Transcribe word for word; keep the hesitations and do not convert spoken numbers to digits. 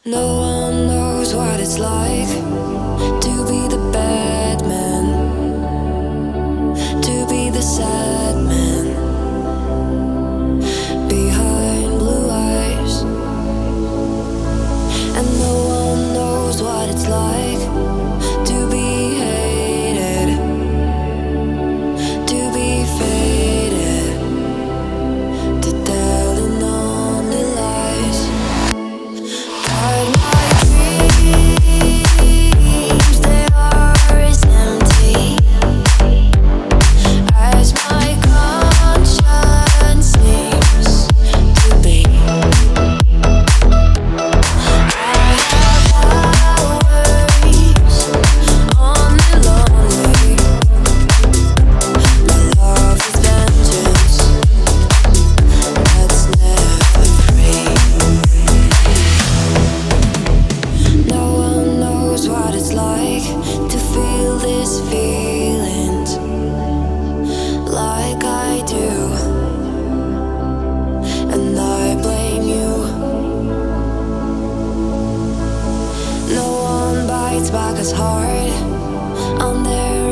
No one knows what it's like to be the bad man, to be the sad man behind blue eyes. And no one knows what it's like to be hated, to be faded, to telling only lies. But my dreams, they are as empty as my conscience seems to be. I have hours only lonely. My love is vengeance that's never free. No one knows what it's like to feel these feelings like I do, and I blame you. No one bites back as hard on their